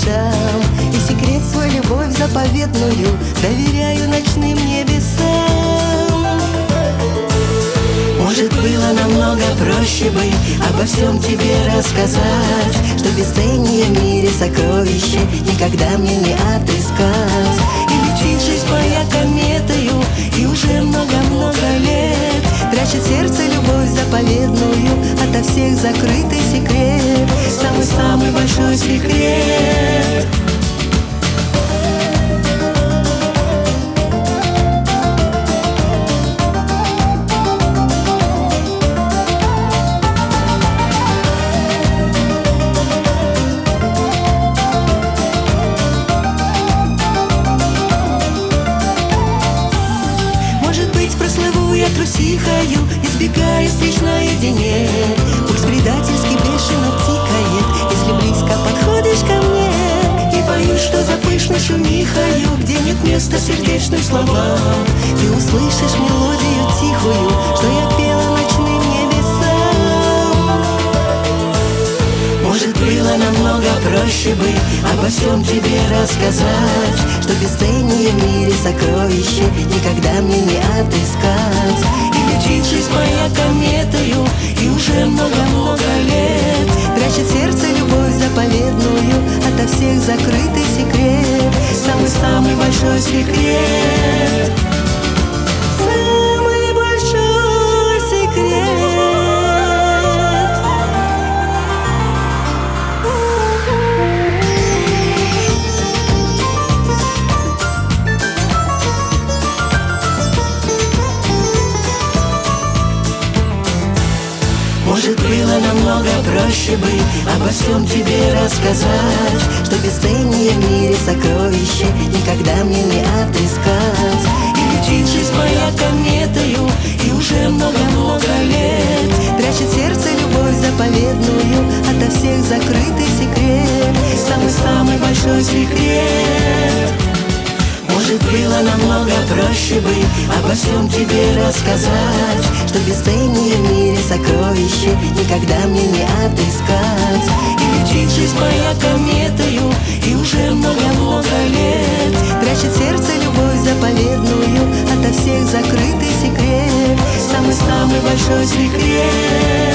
небесам, и секрет свой, любовь заповедную, доверяю ночным небесам. Может, было намного проще бы обо всем тебе рассказать, что бесценнее в мире сокровище никогда мне не отыскать. И летит жизнь моя кометою, и уже много-много лет прячет сердце любовь заповедную, ото всех закрытый секрет, самый-самый большой секрет. Трусихою, избегая встреч наедине, пульс предательски бешено тикает, если близко подходишь ко мне. И боюсь, что за пышной шумихою, где нет места сердечным словам, ты услышишь мелодию тихую, что я пела ночным небесам. Может, было намного проще бы обо всем тебе рассказать, что бесценнее в мире сокровище никогда мне не отыскать. И летит жизнь моя кометою, и уже много-много лет прячет сердце любовь заповедную, ото всех закрытый секрет, самый-самый большой секрет. Самый большой секрет. Может, было намного проще бы обо всем тебе рассказать, что бесценнее в мире сокровище никогда мне не отыскать. И летит жизнь моя кометою, и уже много-много лет прячет сердце любовь заповедную, ото всех закрытый секрет, самый-самый большой секрет. Может, было намного проще бы обо всем тебе рассказать, что бесценнее в мире сокровище никогда мне не отыскать. И летит жизнь моя кометою, и уже много-много лет прячет сердце любовь заповедную, ото всех закрытый секрет, самый-самый большой секрет.